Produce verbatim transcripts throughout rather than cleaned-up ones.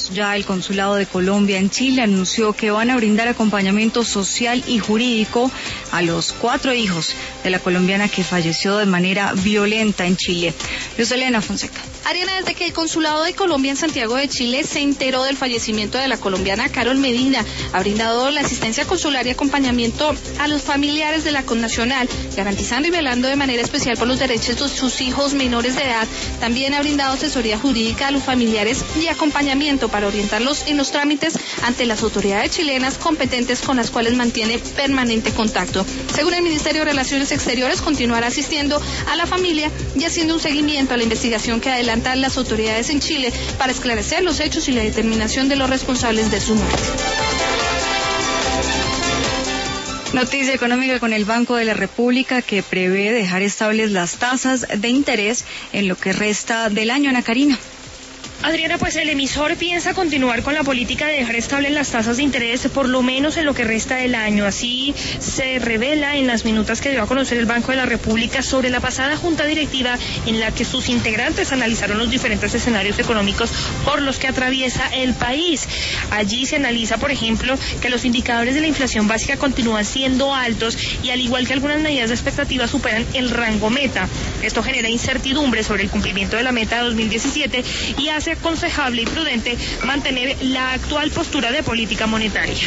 años. Ya el Consulado de Colombia en Chile anunció que van a brindar acompañamiento social y jurídico a los cuatro hijos de la colombiana que falleció de manera violenta en Chile. Luz Elena Fonseca. Ariana, desde que el Consulado de Colombia en Santiago de Chile se enteró del fallecimiento de la colombiana Carol Medina, ha brindado la asistencia consular y acompañamiento a los familiares de la connacional, garantizando y velando de manera especial por los derechos de sus hijos menores de edad. También ha brindado asesoría jurídica a los familiares y acompañamiento para orientarlos en los trámites ante las autoridades chilenas competentes con las cuales mantiene permanente contacto. Según el Ministerio de Relaciones Exteriores, continuará asistiendo a la familia y haciendo un seguimiento a la investigación que adelanta las autoridades en Chile para esclarecer los hechos y la determinación de los responsables de su muerte. Noticia económica con el Banco de la República, que prevé dejar estables las tasas de interés en lo que resta del año. Ana Karina. Adriana, pues el emisor piensa continuar con la política de dejar estables las tasas de interés por lo menos en lo que resta del año. Así se revela en las minutas que dio a conocer el Banco de la República sobre la pasada junta directiva, en la que sus integrantes analizaron los diferentes escenarios económicos por los que atraviesa el país. Allí se analiza, por ejemplo, que los indicadores de la inflación básica continúan siendo altos y, al igual que algunas medidas de expectativa, superan el rango meta. Esto genera incertidumbre sobre el cumplimiento de la meta de dos mil diecisiete y hace aconsejable y prudente mantener la actual postura de política monetaria.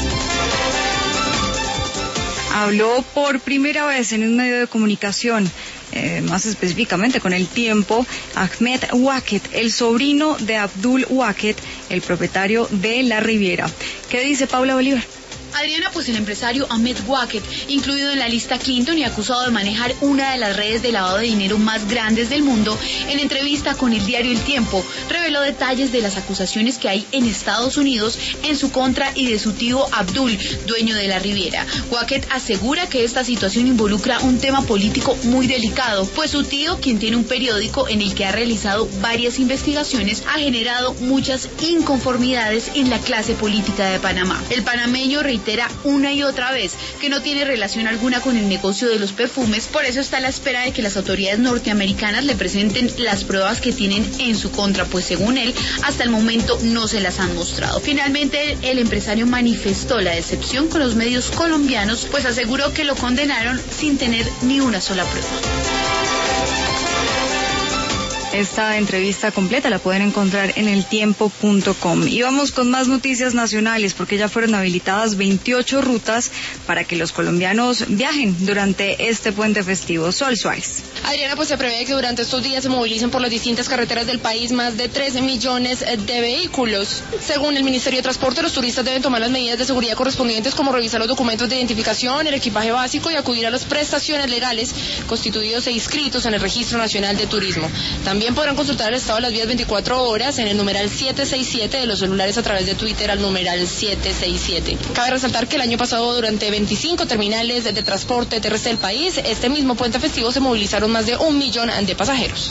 Habló por primera vez en un medio de comunicación, eh, más específicamente con El Tiempo, Ahmed Wacket, el sobrino de Abdul Wacket, el propietario de La Riviera. ¿Qué dice Paula Bolívar? Adriana, pues el empresario Ahmed Wacket, incluido en la lista Clinton y acusado de manejar una de las redes de lavado de dinero más grandes del mundo, en entrevista con el diario El Tiempo, reveló detalles de las acusaciones que hay en Estados Unidos en su contra y de su tío Abdul, dueño de La Riviera. Wacket asegura que esta situación involucra un tema político muy delicado, pues su tío, quien tiene un periódico en el que ha realizado varias investigaciones, ha generado muchas inconformidades en la clase política de Panamá. El panameño reitera una y otra vez que no tiene relación alguna con el negocio de los perfumes, por eso está a la espera de que las autoridades norteamericanas le presenten las pruebas que tienen en su contra, pues según él, hasta el momento no se las han mostrado. Finalmente, el empresario manifestó la decepción con los medios colombianos, pues aseguró que lo condenaron sin tener ni una sola prueba. Esta entrevista completa la pueden encontrar en el tiempo punto com. Y vamos con más noticias nacionales, porque ya fueron habilitadas veintiocho rutas para que los colombianos viajen durante este puente festivo. Sol Suárez. Adriana, pues se prevé que durante estos días se movilicen por las distintas carreteras del país más de trece millones de vehículos. Según el Ministerio de Transporte, los turistas deben tomar las medidas de seguridad correspondientes, como revisar los documentos de identificación, el equipaje básico y acudir a las prestaciones legales constituidos e inscritos en el Registro Nacional de Turismo. También podrán consultar el estado de las vías veinticuatro horas en el numeral siete seis siete de los celulares, a través de Twitter al numeral siete seis siete. Cabe resaltar que el año pasado, durante veinticinco terminales de transporte terrestre del país, este mismo puente festivo se movilizaron más de un millón de pasajeros.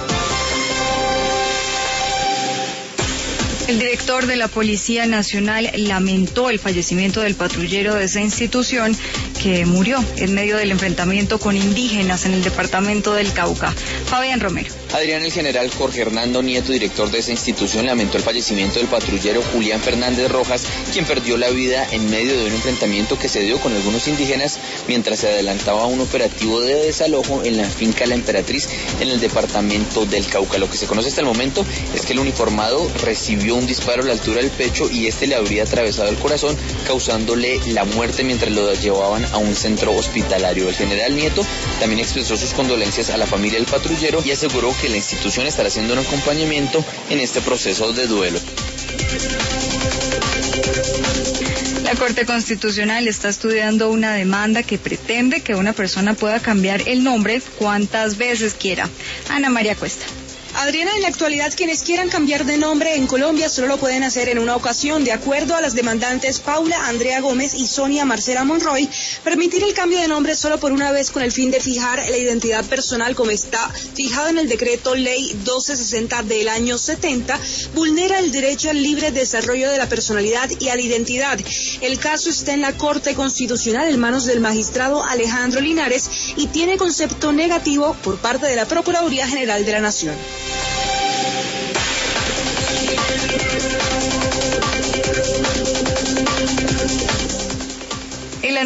El director de la Policía Nacional lamentó el fallecimiento del patrullero de esa institución, que murió en medio del enfrentamiento con indígenas en el departamento del Cauca. Fabián Romero. Adrián, el general Jorge Hernando Nieto, director de esa institución, lamentó el fallecimiento del patrullero Julián Fernández Rojas, quien perdió la vida en medio de un enfrentamiento que se dio con algunos indígenas mientras se adelantaba un operativo de desalojo en la finca La Emperatriz, en el departamento del Cauca. Lo que se conoce hasta el momento es que el uniformado recibió un disparo a la altura del pecho y este le habría atravesado el corazón, causándole la muerte mientras lo llevaban a un centro hospitalario. El general Nieto también expresó sus condolencias a la familia del patrullero y aseguró que la institución estará haciendo un acompañamiento en este proceso de duelo. La Corte Constitucional está estudiando una demanda que pretende que una persona pueda cambiar el nombre cuantas veces quiera. Ana María Cuesta. Adriana, en la actualidad quienes quieran cambiar de nombre en Colombia solo lo pueden hacer en una ocasión. De acuerdo a las demandantes Paula Andrea Gómez y Sonia Marcela Monroy, permitir el cambio de nombre solo por una vez con el fin de fijar la identidad personal, como está fijado en el decreto ley doce sesenta del año setenta, vulnera el derecho al libre desarrollo de la personalidad y a la identidad. El caso está en la Corte Constitucional en manos del magistrado Alejandro Linares y tiene concepto negativo por parte de la Procuraduría General de la Nación.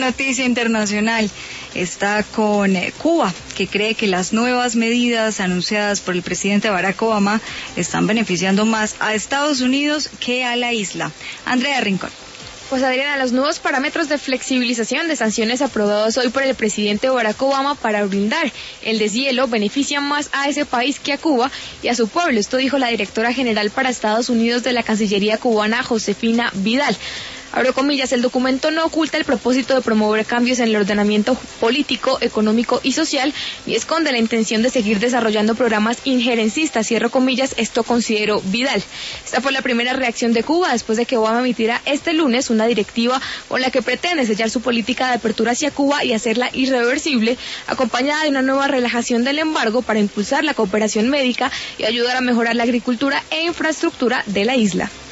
noticia internacional está con eh, Cuba, que cree que las nuevas medidas anunciadas por el presidente Barack Obama están beneficiando más a Estados Unidos que a la isla. Andrea Rincón. Pues Adriana, los nuevos parámetros de flexibilización de sanciones aprobados hoy por el presidente Barack Obama para brindar el deshielo benefician más a ese país que a Cuba y a su pueblo. Esto dijo la directora general para Estados Unidos de la Cancillería cubana, Josefina Vidal. Abro comillas, el documento no oculta el propósito de promover cambios en el ordenamiento político, económico y social, ni esconde la intención de seguir desarrollando programas injerencistas, cierro comillas, esto consideró Vidal. Esta fue la primera reacción de Cuba después de que Obama emitiera este lunes una directiva con la que pretende sellar su política de apertura hacia Cuba y hacerla irreversible, acompañada de una nueva relajación del embargo para impulsar la cooperación médica y ayudar a mejorar la agricultura e infraestructura de la isla.